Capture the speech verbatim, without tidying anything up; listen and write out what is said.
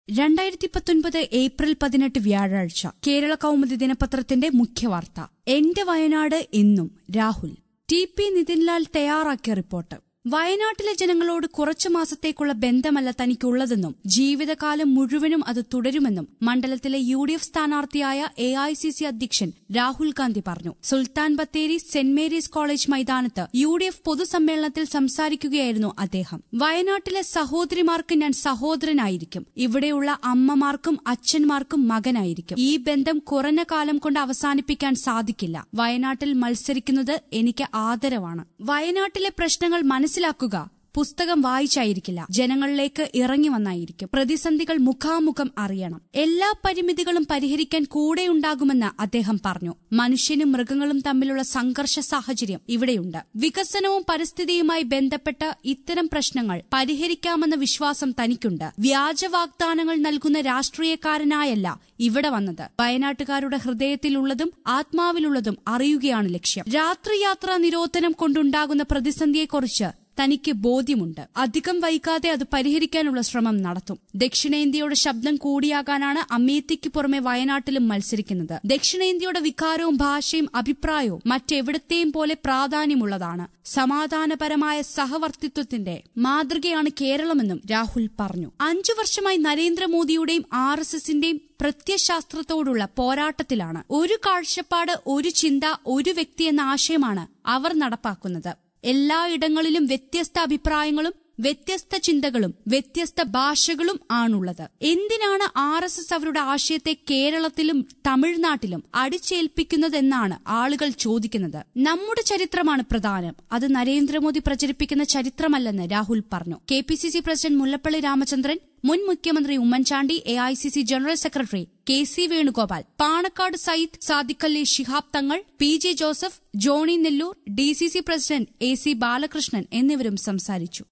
രണ്ടായിരത്തി പത്തൊൻപത് ഏപ്രിൽ പതിനെട്ട് വ്യാഴാഴ്ച കേരള കൗമുദി ദിനപത്രത്തിന്റെ മുഖ്യവാർത്ത. എന്റെ വയനാട് എന്നും രാഹുൽ. ടി പി നിതിൻലാൽ തയ്യാറാക്കിയ റിപ്പോർട്ട്. വയനാട്ടിലെ ജനങ്ങളോട് കുറച്ചു മാസത്തേക്കുള്ള ബന്ധമല്ല തനിക്കുള്ളതെന്നും ജീവിതകാലം മുഴുവനും അത് തുടരുമെന്നും മണ്ഡലത്തിലെ യു ഡി എഫ് സ്ഥാനാർത്ഥിയായ എ ഐ സി സി അധ്യക്ഷൻ രാഹുൽ ഗാന്ധി പറഞ്ഞു. Sultan Bathery Saint Mary's college മൈതാനത്ത് യു ഡി എഫ് പൊതുസമ്മേളനത്തിൽ സംസാരിക്കുകയായിരുന്നു അദ്ദേഹം. വയനാട്ടിലെ സഹോദരിമാർക്ക് ഞാൻ സഹോദരനായിരിക്കും, ഇവിടെയുള്ള അമ്മമാർക്കും അച്ഛന്മാർക്കും മകനായിരിക്കും. ഈ ബന്ധം കുറഞ്ഞ കാലം കൊണ്ട് അവസാനിപ്പിക്കാൻ സാധിക്കില്ല. വയനാട്ടിൽ മത്സരിക്കുന്നത് എനിക്ക് ആദരവാണ്. വയനാട്ടിലെ പ്രശ്നങ്ങൾ മനസ്സിലാക്കുക പുസ്തകം വായിച്ചായിരിക്കില്ല, ജനങ്ങളിലേക്ക് ഇറങ്ങി വന്നായിരിക്കും. പ്രതിസന്ധികൾ മുഖാമുഖം അറിയണം. എല്ലാ പരിമിതികളും പരിഹരിക്കാൻ കൂടെയുണ്ടാകുമെന്ന് അദ്ദേഹം പറഞ്ഞു. മനുഷ്യനും മൃഗങ്ങളും തമ്മിലുള്ള സംഘർഷ സാഹചര്യം ഇവിടെയുണ്ട്. വികസനവും പരിസ്ഥിതിയുമായി ബന്ധപ്പെട്ട ഇത്തരം പ്രശ്നങ്ങൾ പരിഹരിക്കാമെന്ന വിശ്വാസം തനിക്കുണ്ട്. വ്യാജ വാഗ്ദാനങ്ങൾ നൽകുന്ന രാഷ്ട്രീയക്കാരനായല്ല ഇവിടെ വന്നത്. വയനാട്ടുകാരുടെ ഹൃദയത്തിലുള്ളതും ആത്മാവിലുള്ളതും അറിയുകയാണ് ലക്ഷ്യം. രാത്രിയാത്രാ നിരോധനം കൊണ്ടുണ്ടാകുന്ന പ്രതിസന്ധിയെക്കുറിച്ച് തനിക്ക് ബോധ്യമുണ്ട്. അധികം വൈകാതെ അത് പരിഹരിക്കാനുള്ള ശ്രമം നടത്തും. ദക്ഷിണേന്ത്യയുടെ ശബ്ദം കൂടിയാകാനാണ് അമേത്തിക്ക് പുറമെ വയനാട്ടിലും മത്സരിക്കുന്നത്. ദക്ഷിണേന്ത്യയുടെ വികാരവും ഭാഷയും അഭിപ്രായവും മറ്റെവിടത്തെയും പോലെ പ്രാധാന്യമുള്ളതാണ്. സമാധാനപരമായ സഹവർത്തിത്വത്തിന്റെ മാതൃകയാണ് കേരളമെന്നും രാഹുൽ പറഞ്ഞു. അഞ്ചു വർഷമായി നരേന്ദ്രമോദിയുടെയും ആർ എസ് എസിന്റെയും പ്രത്യയശാസ്ത്രത്തോടുള്ള പോരാട്ടത്തിലാണ്. ഒരു കാഴ്ചപ്പാട്, ഒരു ചിന്ത, ഒരു വ്യക്തി എന്ന ആശയമാണ് അവർ നടപ്പാക്കുന്നത്. എല്ലായിടങ്ങളിലും വ്യത്യസ്ത അഭിപ്രായങ്ങളും വ്യത്യസ്ത ചിന്തകളും വ്യത്യസ്ത ഭാഷകളും ആണുള്ളത്. എന്തിനാണ് ആർ എസ് എസ് അവരുടെ ആശയത്തെ കേരളത്തിലും തമിഴ്നാട്ടിലും അടിച്ചേൽപ്പിക്കുന്നതെന്നാണ് ആളുകൾ ചോദിക്കുന്നത്. നമ്മുടെ ചരിത്രമാണ് പ്രധാനം, അത് നരേന്ദ്രമോദി പ്രചരിപ്പിക്കുന്ന ചരിത്രമല്ലെന്ന് രാഹുൽ പറഞ്ഞു. K P C C president Mullappally Ramachandran, മുൻ മുഖ്യമന്ത്രി Oommen Chandy, A I C C general secretary K C Venugopal, Panakkad Sayyid Sadiqali Shihab Thangal, P J Joseph, Johny Nellore, D C C president A C Balakrishnan എന്നിവരും സംസാരിച്ചു.